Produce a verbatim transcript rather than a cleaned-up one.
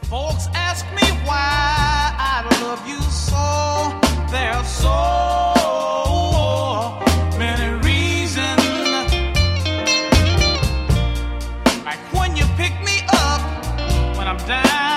Folks ask me why I love you so. There are so many reasons. Like when you pick me up when I'm down.